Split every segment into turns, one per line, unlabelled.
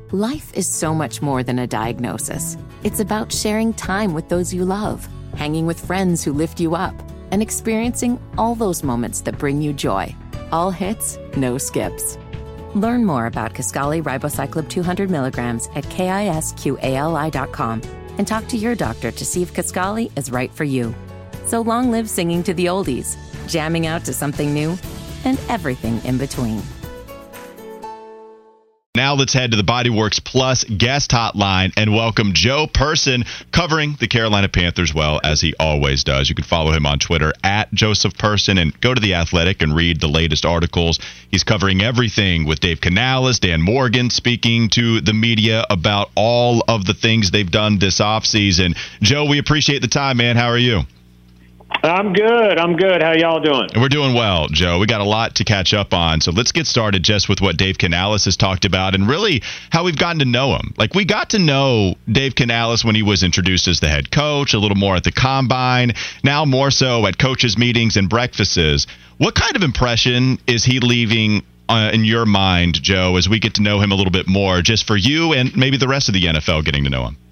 Life is so much more than a diagnosis. It's about sharing time with those you love, hanging with friends who lift you up, and experiencing all those moments that bring you joy. All hits, no skips. Learn more about Kisqali Ribociclib 200 milligrams at KISQALI.com and talk to your doctor to see if Kisqali is right for you. So long live singing to the oldies, jamming out to something new, and everything in between.
Now let's head to the Bodyworks Plus guest hotline and welcome Joe Person, covering the Carolina Panthers well, as he always does. You can follow him on Twitter at Joseph Person and go to The Athletic and read the latest articles. He's covering everything with Dave Canales, Dan Morgan, speaking to the media about all of the things they've done this offseason. Joe, we appreciate the time, man. How are you?
I'm good. How y'all doing?
We're doing well, Joe. We got a lot to catch up on. So let's get started just with what Dave Canales has talked about and really how we've gotten to know him. Like, we got to know Dave Canales when he was introduced as the head coach, a little more at the Combine, now more so at coaches' meetings and breakfasts. What kind of impression is he leaving in your mind, Joe, as we get to know him a little bit more, just for you and maybe the rest of the NFL getting to know him?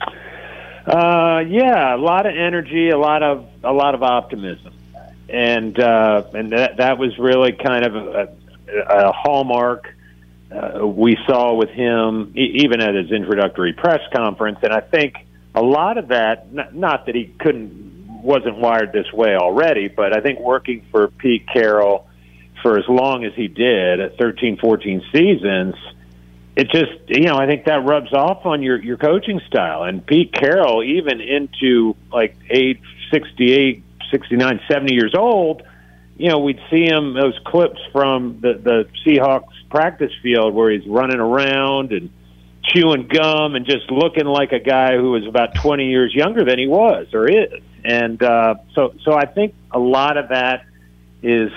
Yeah, a lot of energy, a lot of optimism, and that was really kind of a hallmark we saw with him, even at his introductory press conference. And I think a lot of that, not that he wasn't wired this way already, but I think working for Pete Carroll for as long as he did, at 13, 14 seasons. It just, I think that rubs off on your coaching style. And Pete Carroll, even into like age 68, 69, 70 years old, we'd see him, those clips from the Seahawks practice field where he's running around and chewing gum and just looking like a guy who was about 20 years younger than he was or is. And so I think a lot of that is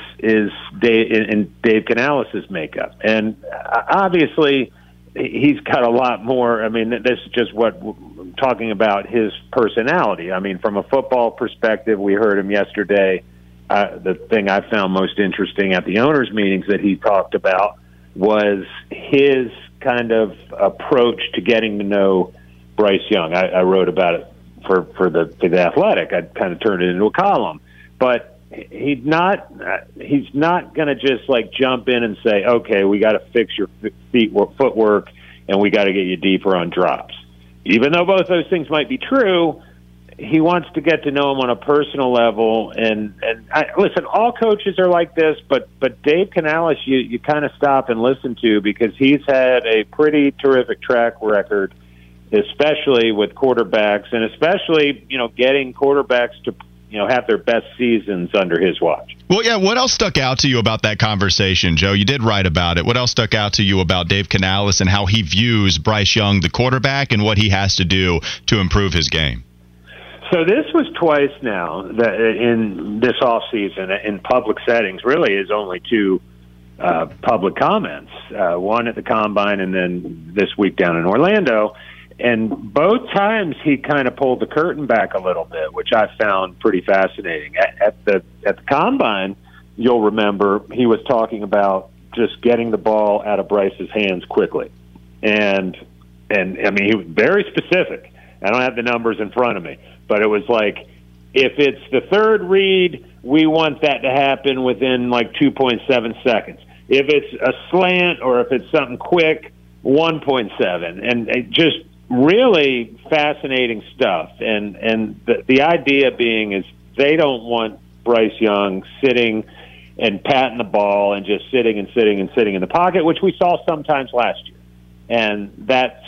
Dave Canales' makeup. And obviously, he's got a lot more. I mean, this is just what I'm talking about, his personality. I mean, from a football perspective, we heard him yesterday. The thing I found most interesting at the owners' meetings that he talked about was his kind of approach to getting to know Bryce Young. I wrote about it for the Athletic. I kind of turned it into a column. But he's not going to just like jump in and say, okay, we got to fix your footwork and we got to get you deeper on drops. Even though both those things might be true, he wants to get to know him on a personal level. And listen, all coaches are like this, but Dave Canales, you kind of stop and listen to, because he's had a pretty terrific track record, especially with quarterbacks, and especially, getting quarterbacks to have their best seasons under his watch.
Well, yeah, what else stuck out to you about that conversation, Joe? You did write about it. What else stuck out to you about Dave Canales and how he views Bryce Young, the quarterback, and what he has to do to improve his game?
So this was twice now that in this offseason in public settings. Really is only two public comments, one at the Combine and then this week down in Orlando. And both times he kind of pulled the curtain back a little bit, which I found pretty fascinating. At the Combine, you'll remember, he was talking about just getting the ball out of Bryce's hands quickly. And I mean, he was very specific. I don't have the numbers in front of me, but it was like, if it's the third read, we want that to happen within like 2.7 seconds. If it's a slant or if it's something quick, 1.7. And it just really fascinating stuff. And the idea being is they don't want Bryce Young sitting and patting the ball and just sitting in the pocket, which we saw sometimes last year. And that's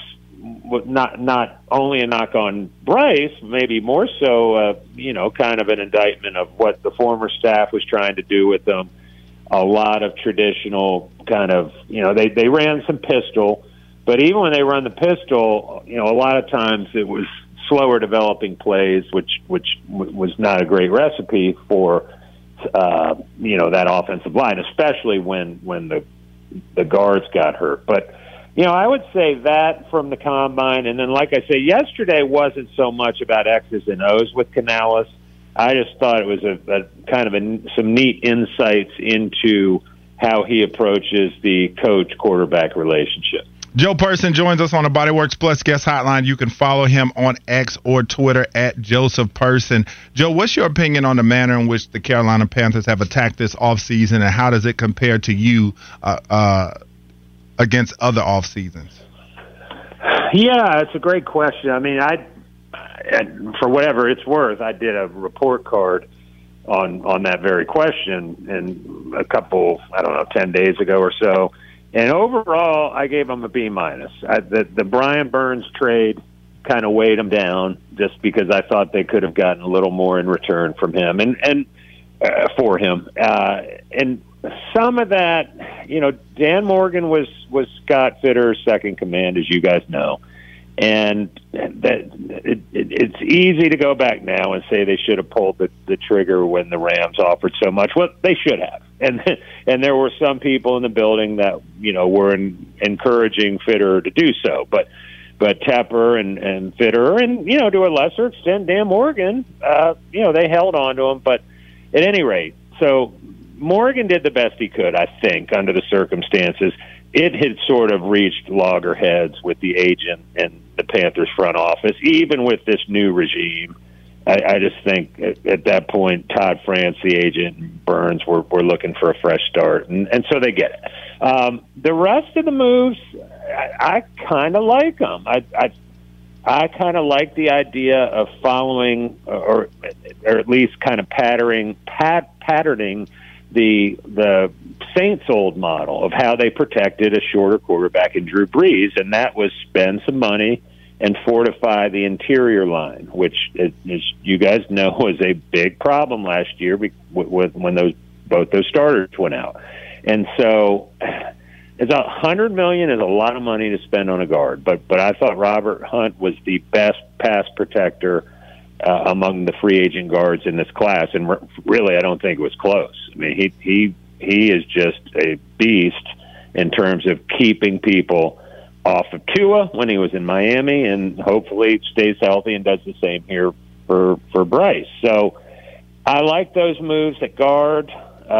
not only a knock on Bryce, maybe more so, kind of an indictment of what the former staff was trying to do with them. A lot of traditional kind of, they ran some pistol, but even when they run the pistol, a lot of times it was slower developing plays, which was not a great recipe for, that offensive line, especially when the guards got hurt. But, I would say that from the Combine. And then, like I say, yesterday wasn't so much about X's and O's with Canales. I just thought it was a kind of some neat insights into how he approaches the coach-quarterback relationship.
Joe Person joins us on the Bodyworks Plus guest hotline. You can follow him on X or Twitter at Joseph Person. Joe, what's your opinion on the manner in which the Carolina Panthers have attacked this offseason, and how does it compare to you against other off seasons?
Yeah, it's a great question. I mean, for whatever it's worth, I did a report card on that very question and a couple, 10 days ago or so. And overall, I gave them a B-. The Brian Burns trade kind of weighed them down just because I thought they could have gotten a little more in return from him and for him. And some of that, Dan Morgan was Scott Fitter's second command, as you guys know. And that it's easy to go back now and say they should have pulled the trigger when the Rams offered so much. Well, they should have. And there were some people in the building that, were encouraging Fitter to do so. But Tepper and Fitter and, to a lesser extent, Dan Morgan, they held on to him. But at any rate, so Morgan did the best he could, I think, under the circumstances. It had sort of reached loggerheads with the agent and the Panthers front office, even with this new regime. I just think at that point, Todd France, the agent, and Burns were looking for a fresh start, and so they get it. The rest of the moves, I kind of like them. I kind of like the idea of following, or at least kind of patterning the Saints' old model of how they protected a shorter quarterback in Drew Brees, and that was spend some money and fortify the interior line, which, as you guys know, was a big problem last year when both those starters went out. And so it's $100 million is a lot of money to spend on a guard, but I thought Robert Hunt was the best pass protector among the free agent guards in this class, and really I don't think it was close. I mean, he is just a beast in terms of keeping people off of Tua when he was in Miami, and hopefully stays healthy and does the same here for Bryce. So I like those moves at guard.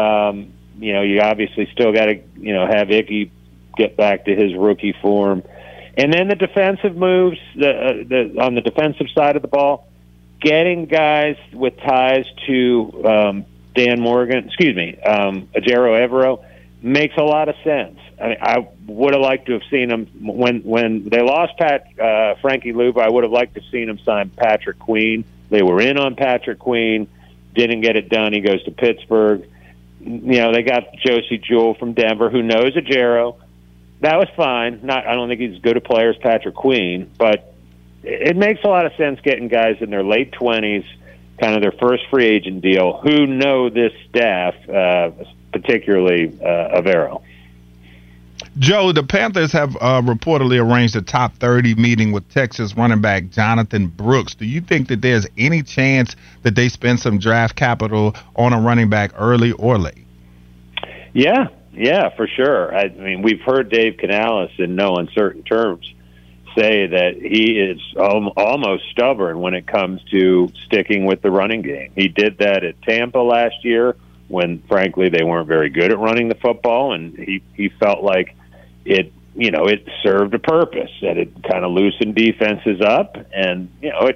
You obviously still got to have Icky get back to his rookie form, and then the defensive moves on the defensive side of the ball, getting guys with ties to Dan Morgan, Ejiro Evero, makes a lot of sense. I mean, I would have liked to have seen him when they lost Frankie Luva. I would have liked to have seen him sign Patrick Queen. They were in on Patrick Queen, didn't get it done. He goes to Pittsburgh. They got Josie Jewell from Denver, who knows Ejiro. That was fine. I don't think he's as good a player as Patrick Queen, but it makes a lot of sense getting guys in their late 20s, kind of their first free agent deal, who know this staff, particularly Evero.
Joe, the Panthers have reportedly arranged a top 30 meeting with Texas running back Jonathan Brooks. Do you think that there's any chance that they spend some draft capital on a running back early or late?
Yeah, for sure. I mean, we've heard Dave Canales in no uncertain terms say that he is almost stubborn when it comes to sticking with the running game. He did that at Tampa last year when, frankly, they weren't very good at running the football, and he felt like it served a purpose, that it kind of loosened defenses up, and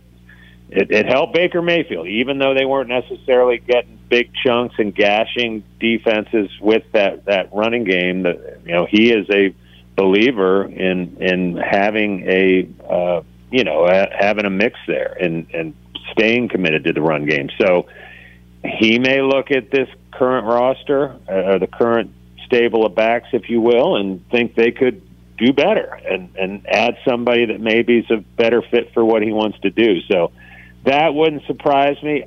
it helped Baker Mayfield, even though they weren't necessarily getting big chunks and gashing defenses with that running game. That he is a believer in having having a mix there and staying committed to the run game. So he may look at this current roster, or the current stable of backs, if you will, and think they could do better and add somebody that maybe is a better fit for what he wants to do. So that wouldn't surprise me.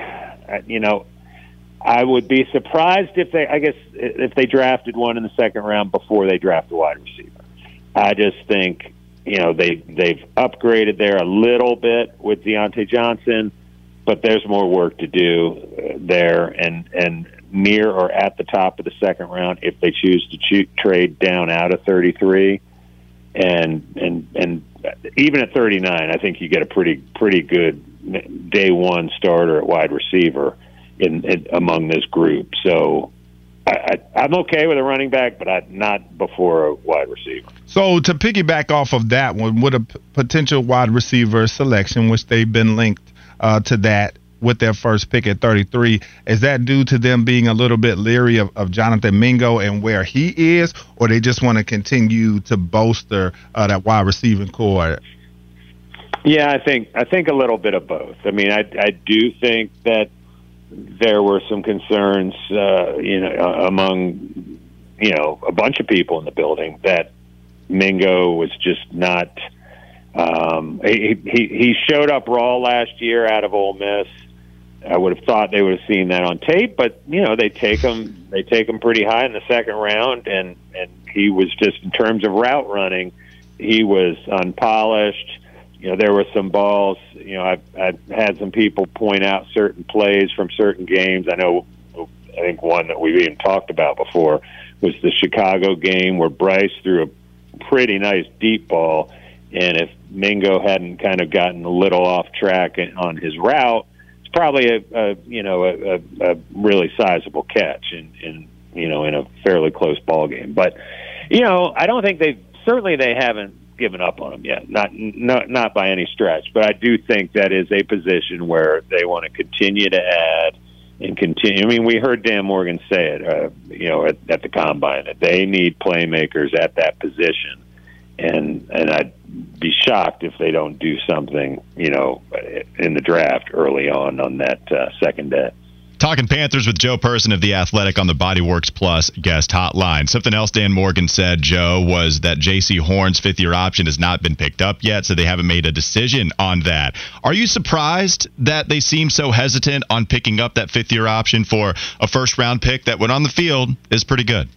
I would be surprised if they drafted one in the second round before they draft a wide receiver. I just think, they've upgraded there a little bit with Deontay Johnson, but there's more work to do there, and near or at the top of the second round if they choose to trade down out of 33, and even at 39, I think you get a pretty good day one starter at wide receiver in among this group. So I'm okay with a running back, but not before a wide receiver.
So to piggyback off of that one, with a potential wide receiver selection, which they've been linked to that with their first pick at 33, is that due to them being a little bit leery of Jonathan Mingo and where he is, or they just want to continue to bolster that wide receiving core?
Yeah, I think a little bit of both. I mean, I do think that there were some concerns, among, a bunch of people in the building that Mingo was just not. He showed up raw last year out of Ole Miss. I would have thought they would have seen that on tape, but they take him pretty high in the second round, and he was just, in terms of route running, he was unpolished. There were some balls. I've had some people point out certain plays from certain games. I think one that we've even talked about before was the Chicago game where Bryce threw a pretty nice deep ball, and if Mingo hadn't kind of gotten a little off track on his route, it's probably a really sizable catch in a fairly close ball game. But I don't think they haven't given up on him yet, not by any stretch. But I do think that is a position where they want to continue to add and continue. I mean, we heard Dan Morgan say it, at the combine, that they need playmakers at that position, and I'd be shocked if they don't do something, in the draft early on that second day.
Talking Panthers with Joe Person of The Athletic on the Bodyworks Plus guest hotline. Something else Dan Morgan said, Joe, was that J.C. Horn's fifth-year option has not been picked up yet, so they haven't made a decision on that. Are you surprised that they seem so hesitant on picking up that fifth-year option for a first-round pick that, when on the field, is pretty good?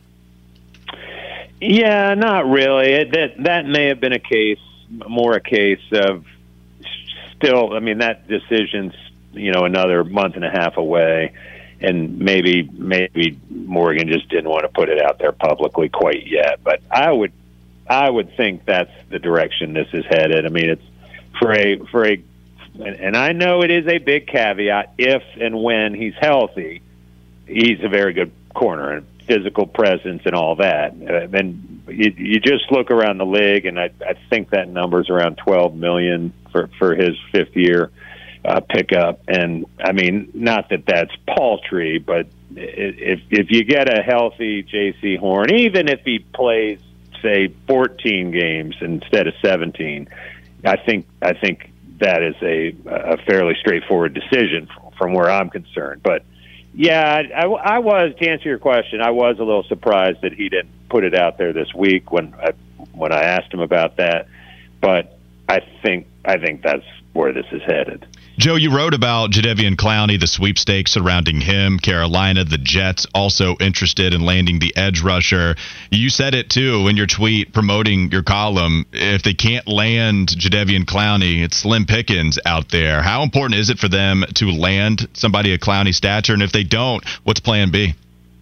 Yeah, not really. That may have been a case of still, I mean, that decision's another month and a half away, and maybe Morgan just didn't want to put it out there publicly quite yet. But I would think that's the direction this is headed. I mean, it's and I know it is a big caveat. If and when he's healthy, he's a very good corner and physical presence and all that. And you just look around the league, and I think that number's around $12 million for his fifth year pickup. And I mean, not that that's paltry, but if you get a healthy J.C. Horn, even if he plays, say, 14 games instead of 17, I think that is a fairly straightforward decision from where I'm concerned. But yeah, I was, to answer your question, I was a little surprised that he didn't put it out there this week when I asked him about that. But I think that's where this is headed.
Joe, you wrote about Jadeveon Clowney, the sweepstakes surrounding him. Carolina, the Jets, also interested in landing the edge rusher. You said it, too, in your tweet promoting your column. If they can't land Jadeveon Clowney, it's slim pickings out there. How important is it for them to land somebody of Clowney's stature? And if they don't, what's plan B?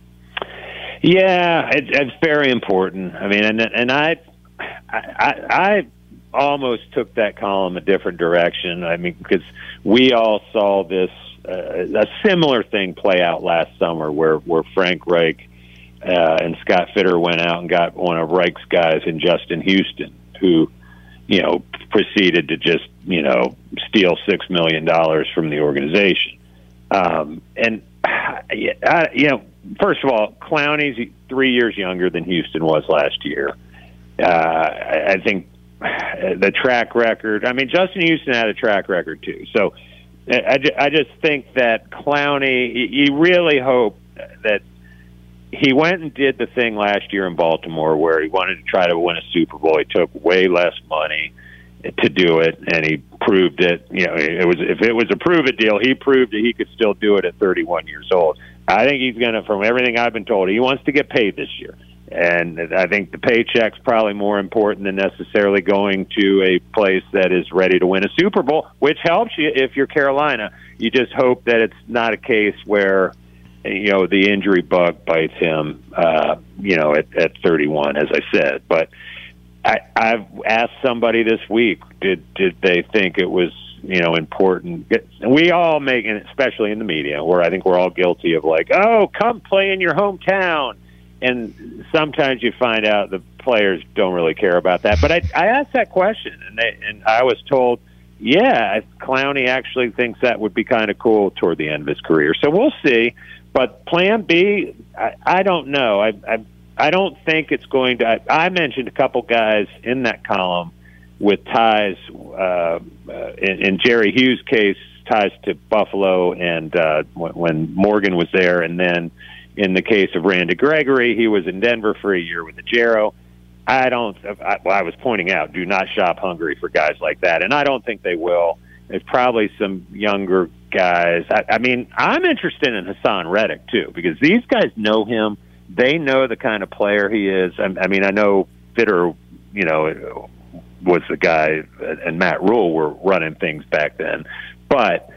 Yeah, it's very important. I mean, and I almost took that column a different direction. I mean, because we all saw this a similar thing play out last summer, where Frank Reich and Scott Fitter went out and got one of Reich's guys in Justin Houston, who proceeded to just steal $6 million from the organization. First of all, Clowney's 3 years younger than Houston was last year. I think the track record, I mean, Justin Houston had a track record too. So I just think that Clowney, you really hope that he went and did the thing last year in Baltimore where he wanted to try to win a Super Bowl. He took way less money to do it, and he proved it. If it was a prove-it deal, he proved that he could still do it at 31 years old. I think he's going to, from everything I've been told, he wants to get paid this year. And I think the paycheck's probably more important than necessarily going to a place that is ready to win a Super Bowl, which helps you if you're Carolina. You just hope that it's not a case where, the injury bug bites him, at 31, as I said. But I've asked somebody this week, did they think it was important. And we all make, and especially in the media, where I think we're all guilty of like, oh, come play in your hometown. And sometimes you find out the players don't really care about that. But I asked that question, and I was told, yeah, Clowney actually thinks that would be kind of cool toward the end of his career. So we'll see. But Plan B, I don't know. I don't think it's going to. I mentioned a couple guys in that column with ties, in Jerry Hughes' case, ties to Buffalo, and when Morgan was there, and then in the case of Randy Gregory, he was in Denver for a year with the Gero. I was pointing out, do not shop hungry for guys like that, and I don't think they will. There's probably some younger guys. I mean, I'm interested in Hassan Reddick, too, because these guys know him. They know the kind of player he is. I mean, I know Fitter, was the guy, and Matt Rule were running things back then. But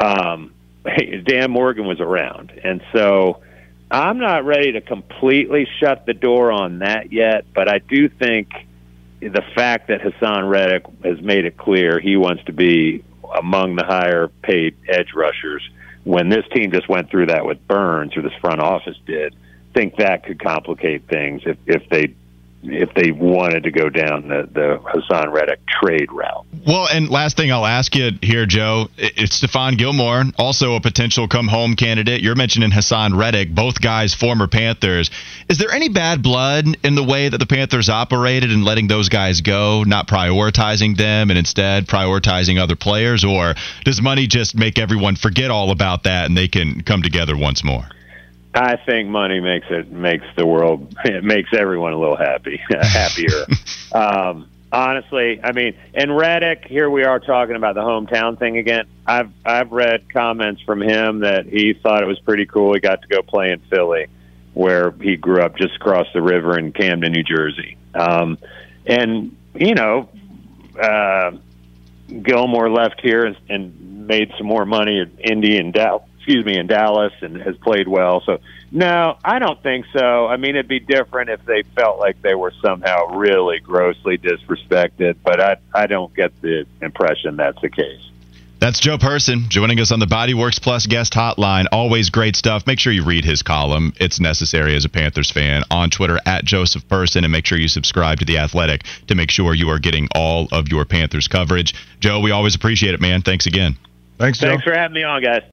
Dan Morgan was around. And so I'm not ready to completely shut the door on that yet, but I do think the fact that Hassan Reddick has made it clear he wants to be among the higher-paid edge rushers, when this team just went through that with Burns, or this front office did, think that could complicate things if they wanted to go down the Hassan Reddick trade route.
Well, and last thing I'll ask you here, Joe, it's Stephon Gilmore, also a potential come-home candidate. You're mentioning Hassan Reddick, both guys former Panthers. Is there any bad blood in the way that the Panthers operated in letting those guys go, not prioritizing them and instead prioritizing other players? Or does money just make everyone forget all about that and they can come together once more?
I think money makes the world, it makes everyone a little happier. Honestly, I mean, and Reddick, here we are talking about the hometown thing again. I've read comments from him that he thought it was pretty cool. He got to go play in Philly, where he grew up just across the river in Camden, New Jersey. And Gilmore left here and made some more money at Indy and in Dallas, and has played well. So, no, I don't think so. I mean, it'd be different if they felt like they were somehow really grossly disrespected, but I don't get the impression that's the case.
That's Joe Person joining us on the Bodyworks Plus guest hotline. Always great stuff. Make sure you read his column. It's necessary as a Panthers fan. On Twitter, @Joseph Person, and make sure you subscribe to The Athletic to make sure you are getting all of your Panthers coverage. Joe, we always appreciate it, man. Thanks again.
Thanks, Joe.
Thanks for having me on, guys.